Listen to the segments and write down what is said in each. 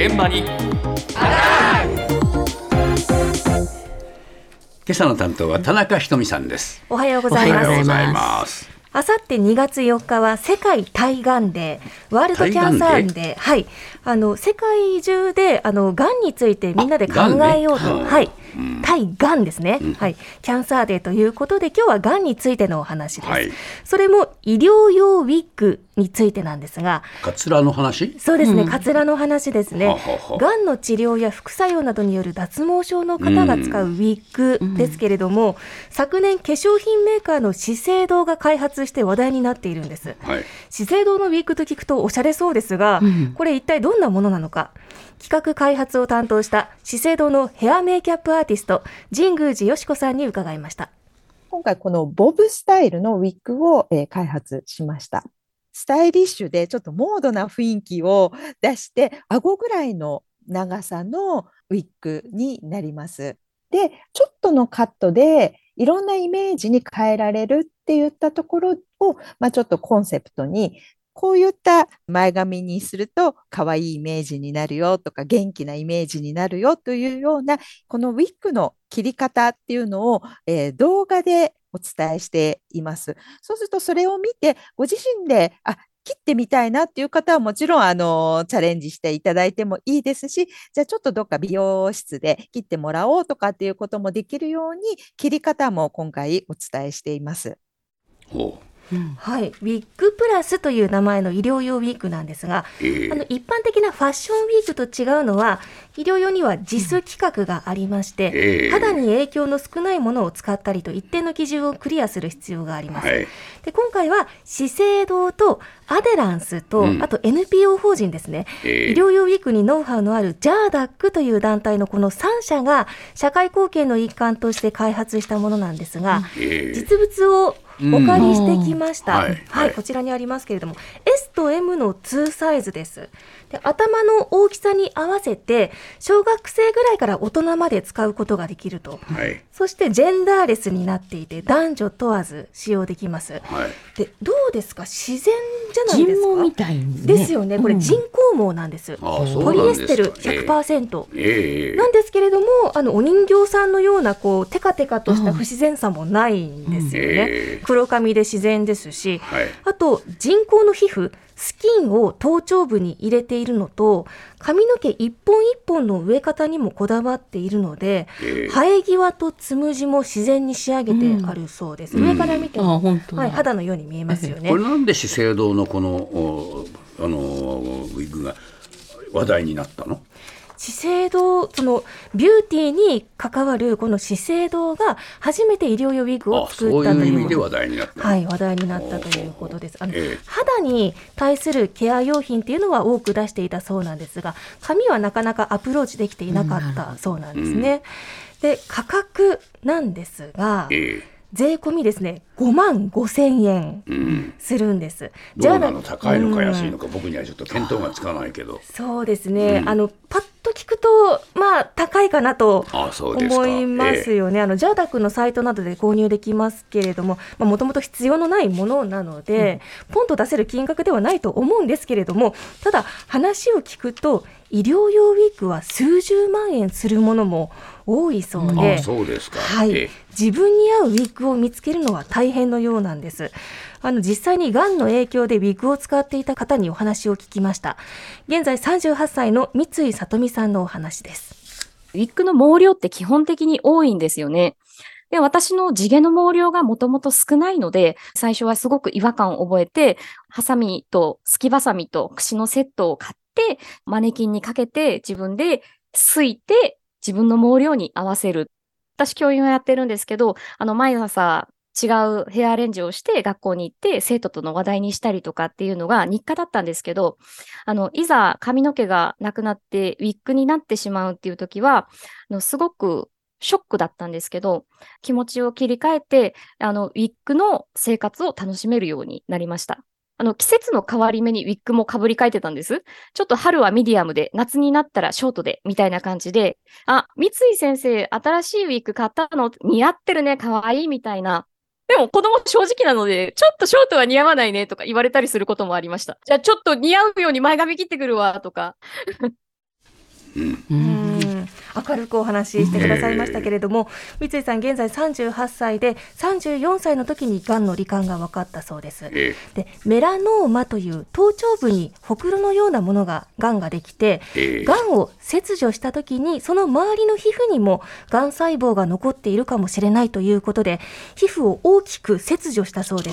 現場に今朝の担当は田中ひとみさんです。 おはようございます。 おはようございます。 あさって2月4日は世界対がんデー、ワールドキャンサーデー、はい、世界中でがんについてみんなで考えようと、はい、対がんですね、はい、キャンサーデーということで今日はがんについてのお話です、はい、それも医療用ウィッグについてなんですが、 カツラの話？ そうですね、カツラの話ですね。がんの治療や副作用などによる脱毛症の方が使うウィッグですけれども、昨年化粧品メーカーの資生堂が開発して話題になっているんです、はい、資生堂のウィッグと聞くとおしゃれそうですが、これ一体どんなものなのか、企画開発を担当した資生堂のヘアメイキャップアーティスト神宮寺よし子さんに伺いました。 今回このボブスタイルのウィッグを開発しました。スタイリッシュでちょっとモードな雰囲気を出して顎ぐらいの長さのウィッグになります。で、ちょっとのカットでいろんなイメージに変えられるっていったところを、ちょっとコンセプトにこういった前髪にすると可愛いイメージになるよとか元気なイメージになるよというようなこのウィッグの切り方っていうのを、動画でお伝えしています。そうするとそれを見てご自身で切ってみたいなっていう方はもちろんチャレンジしていただいてもいいですし、じゃあちょっとどっか美容室で切ってもらおうとかっていうこともできるように切り方も今回お伝えしています。 はい、ウィッグプラスという名前の医療用ウィッグなんですが、一般的なファッションウィッグと違うのは医療用にはJIS規格がありまして、肌に影響の少ないものを使ったりと一定の基準をクリアする必要があります、で今回は資生堂とアデランスと、あと NPO 法人ですね、医療用ウィッグにノウハウのあるジャーダックという団体のこの3社が社会貢献の一環として開発したものなんですが、実物をお借りしてきました、こちらにありますけれども S と M の2サイズです。で、頭の大きさに合わせて小学生ぐらいから大人まで使うことができると、そしてジェンダーレスになっていて男女問わず使用できます、でどうですか、自然じゃないですか。 人毛みたいに、 ですよね。これ人工毛なんです、ポリエステル 100%、なんですけれどもお人形さんのようなこうテカテカとした不自然さもないんですよね、黒髪で自然ですし、あと人工の皮膚スキンを頭頂部に入れているのと髪の毛一本一本の植え方にもこだわっているので、生え際とつむじも自然に仕上げてあるそうです、上から見ても、肌のように見えますよね。 これなんで資生堂のこのウィッグが話題になったの？ 資生堂、そのビューティーに関わるこの資生堂が初めて医療用ウィッグを作ったという、 そういう意味で話題になった、 話題になったということです。肌に対するケア用品っていうのは多く出していたそうなんですが、髪はなかなかアプローチできていなかったそうなんですね、で価格なんですが、税込みですね55,000円するんです、 どうなの、高いのか安いのか、僕にはちょっと見当がつかないけど。 そうですね、パッと聞くと高いかなと思いますよね。ジャーダックのサイトなどで購入できますけれども、もともと必要のないものなので、ポンと出せる金額ではないと思うんですけれども、ただ話を聞くと医療用ウィッグは数十万円するものも多いそうで、 そうですか、 自分に合うウィッグを見つけるのは大変のようなんです。実際にがんの影響でウィッグを使っていた方にお話を聞きました。現在38歳の三井里美さんのお話です。 ウィッグの毛量って基本的に多いんですよね。で、私の地毛の毛量がもともと少ないので、最初はすごく違和感を覚えて、ハサミとすきばさみと櫛のセットを買って、マネキンにかけて自分ですいて自分の毛量に合わせる。私教員をやってるんですけど、毎朝違うヘアアレンジをして学校に行って生徒との話題にしたりとかっていうのが日課だったんですけど、いざ髪の毛がなくなってウィッグになってしまうっていう時は、すごくショックだったんですけど、気持ちを切り替えて、ウィッグの生活を楽しめるようになりました。季節の変わり目にウィッグもかぶり替えてたんです。ちょっと春はミディアムで、夏になったらショートで、みたいな感じで、三井先生、新しいウィッグ買ったの似合ってるね、かわいい、みたいな。でも子供正直なので、ちょっとショートは似合わないね、とか言われたりすることもありました。じゃあちょっと似合うように前髪切ってくるわ、とか。 明るくお話ししてくださいましたけれども、三井さん現在38歳で34歳の時にがんの罹患が分かったそうです。でメラノーマという頭頂部にほくろのようなものががんができて、がんを切除した時にその周りの皮膚にもがん細胞が残っているかもしれないということで、皮膚を大きく切除したそうです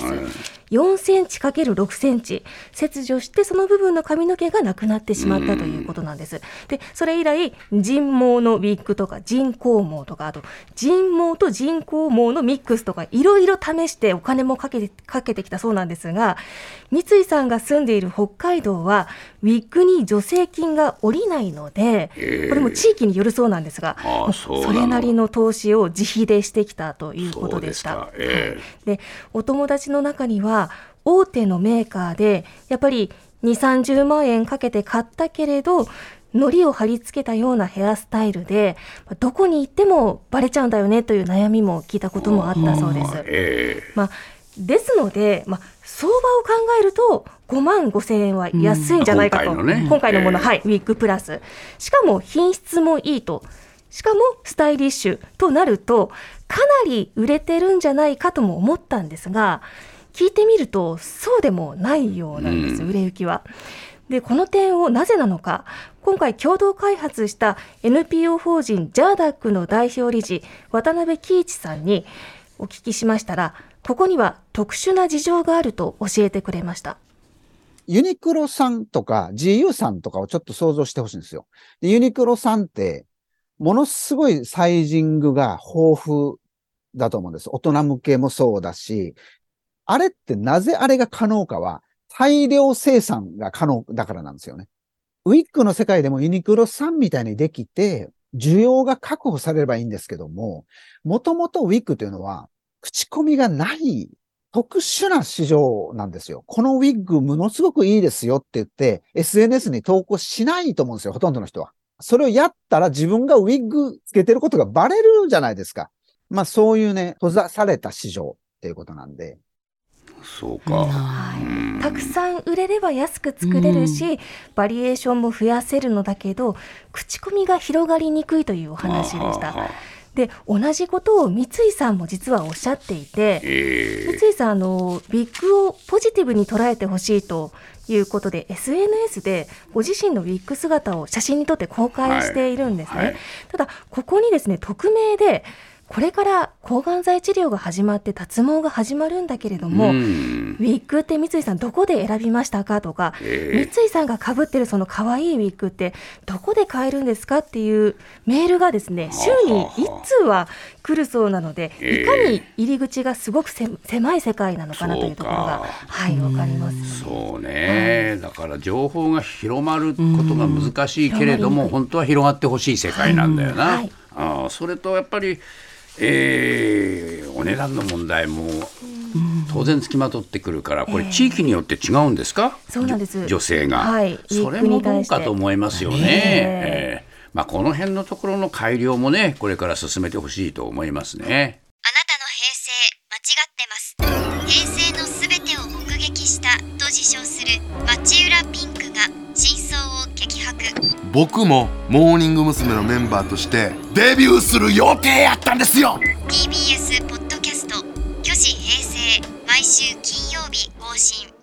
。4センチ ×6 センチ切除して、その部分の髪の毛がなくなってしまったということなんです。でそれ以来人毛のウィッグとか人工毛とか、あと人毛と人工毛のミックスとかいろいろ試してお金もかけてきたそうなんですが、三井さんが住んでいる北海道はウィッグに助成金が下りないので、これも地域によるそうなんですが、それなりの投資を自費でしてきたということでした。でお友達の中には大手のメーカーでやっぱり2、30万円かけて買ったけれど、糊を貼り付けたようなヘアスタイルでどこに行ってもバレちゃうんだよねという悩みも聞いたこともあったそうです。ですので、相場を考えると5万5千円は安いんじゃないかと、今回のもの、ウィッグプラス、しかも品質もいいと、しかもスタイリッシュとなるとかなり売れてるんじゃないかとも思ったんですが、聞いてみるとそうでもないようなんです、売れ行きは。でこの点をなぜなのか、今回共同開発した NPO 法人ジャーダックの代表理事渡辺喜一さんにお聞きしましたら、ここには特殊な事情があると教えてくれました。 ユニクロさんとか GU さんとかをちょっと想像してほしいんですよ。でユニクロさんってものすごいサイジングが豊富だと思うんです。大人向けもそうだし、あれってなぜあれが可能かは大量生産が可能だからなんですよね。ウィッグの世界でもユニクロさんみたいにできて需要が確保されればいいんですけども、もともとウィッグというのは口コミがない特殊な市場なんですよ。このウィッグものすごくいいですよって言って SNS に投稿しないと思うんですよ、ほとんどの人は。それをやったら自分がウィッグつけてることがバレるじゃないですか。そういうね、閉ざされた市場っていうことなんで。 そうか、 たくさん売れれば安く作れるし、バリエーションも増やせるのだけど、口コミが広がりにくいというお話でした。で同じことを三井さんも実はおっしゃっていて、三井さんビッグをポジティブに捉えてほしいということで SNS でご自身のウィッグ姿を写真に撮って公開しているんですね。ただここにですね、匿名でこれから抗がん剤治療が始まって脱毛が始まるんだけれども、ウィッグって三井さんどこで選びましたかとか、三井さんが被ってるその可愛いウィッグってどこで買えるんですかっていうメールがですね、週に1通は来るそうなので、いかに入り口がすごく狭い世界なのかなというところが分かります。 そうね、だから情報が広まることが難しいけれども、本当は広がってほしい世界なんだよな。それとやっぱりお値段の問題も当然つきまとってくるから、これ地域によって違うんですか？ そうなんです。 女性が、それもどうかと思いますよね。この辺のところの改良もね、これから進めてほしいと思いますね。 あなたの平成間違ってます。平成のすべてを目撃したと自称する町浦ピンクが真相を激白。 僕もモーニング娘。のメンバーとしてデビューする予定やったんですよ。 TBS ポッドキャスト、虚子平成、毎週金曜日更新。